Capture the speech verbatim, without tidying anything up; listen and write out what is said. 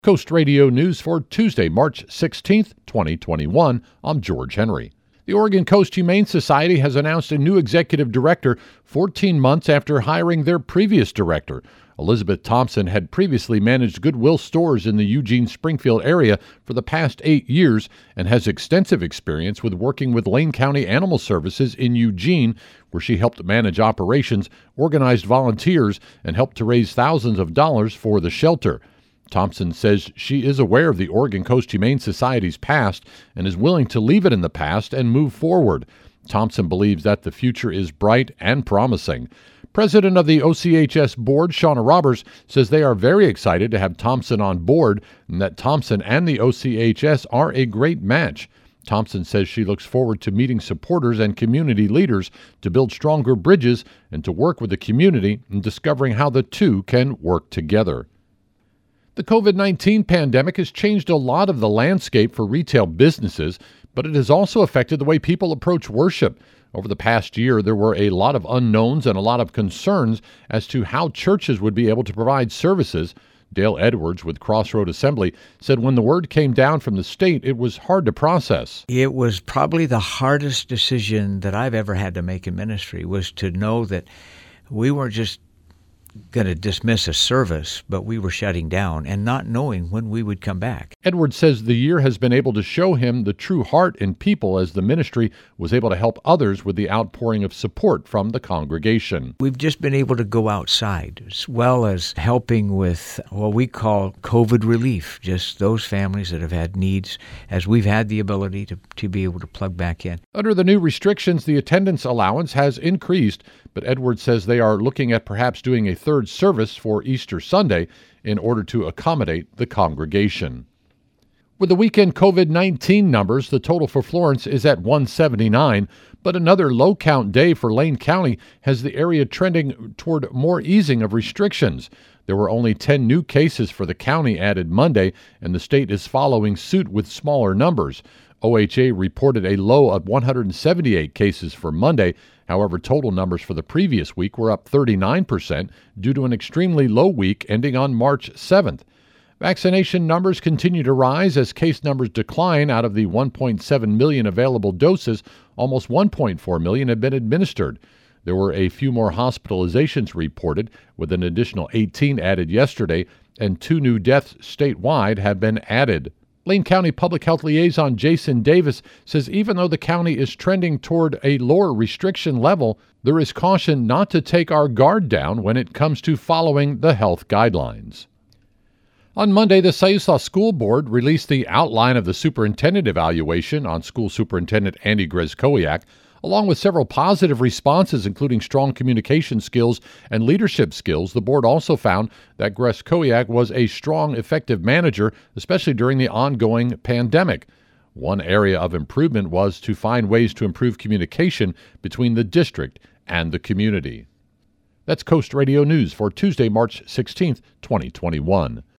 Coast Radio News for Tuesday, March sixteenth, twenty twenty-one. I'm George Henry. The Oregon Coast Humane Society has announced a new executive director fourteen months after hiring their previous director. Elizabeth Thompson had previously managed Goodwill stores in the Eugene-Springfield area for the past eight years and has extensive experience with working with Lane County Animal Services in Eugene, where she helped manage operations, organized volunteers, and helped to raise thousands of dollars for the shelter. Thompson says she is aware of the Oregon Coast Humane Society's past and is willing to leave it in the past and move forward. Thompson believes that the future is bright and promising. President of the O C H S board, Shauna Roberts, says they are very excited to have Thompson on board and that Thompson and the O C H S are a great match. Thompson says she looks forward to meeting supporters and community leaders to build stronger bridges and to work with the community in discovering how the two can work together. The covid nineteen pandemic has changed a lot of the landscape for retail businesses, but it has also affected the way people approach worship. Over the past year, there were a lot of unknowns and a lot of concerns as to how churches would be able to provide services. Dale Edwards with Crossroad Assembly said when the word came down from the state, it was hard to process. It was probably the hardest decision that I've ever had to make in ministry, was to know that we weren't just going to dismiss a service, but we were shutting down and not knowing when we would come back. Edwards says the year has been able to show him the true heart in people as the ministry was able to help others with the outpouring of support from the congregation. We've just been able to go outside as well as helping with what we call COVID relief, just those families that have had needs, as we've had the ability to, to be able to plug back in. Under the new restrictions, the attendance allowance has increased, but Edwards says they are looking at perhaps doing a third service for Easter Sunday in order to accommodate the congregation. With the weekend covid nineteen numbers, the total for Florence is at one seventy-nine, but another low-count day for Lane County has the area trending toward more easing of restrictions. There were only ten new cases for the county added Monday, and the state is following suit with smaller numbers. O H A reported a low of one hundred seventy-eight cases for Monday. However, total numbers for the previous week were up thirty-nine percent due to an extremely low week ending on March seventh. Vaccination numbers continue to rise as case numbers decline. Out of the one point seven million available doses, almost one point four million have been administered. There were a few more hospitalizations reported, with an additional eighteen added yesterday, and two new deaths statewide have been added. Lane County Public Health Liaison Jason Davis says even though the county is trending toward a lower restriction level, there is caution not to take our guard down when it comes to following the health guidelines. On Monday, the Siuslaw School Board released the outline of the superintendent evaluation on School Superintendent Andy Grzekowiak, along with several positive responses, including strong communication skills and leadership skills. The board also found that Grzekowiak was a strong, effective manager, especially during the ongoing pandemic. One area of improvement was to find ways to improve communication between the district and the community. That's Coast Radio News for Tuesday, March sixteenth, twenty twenty-one.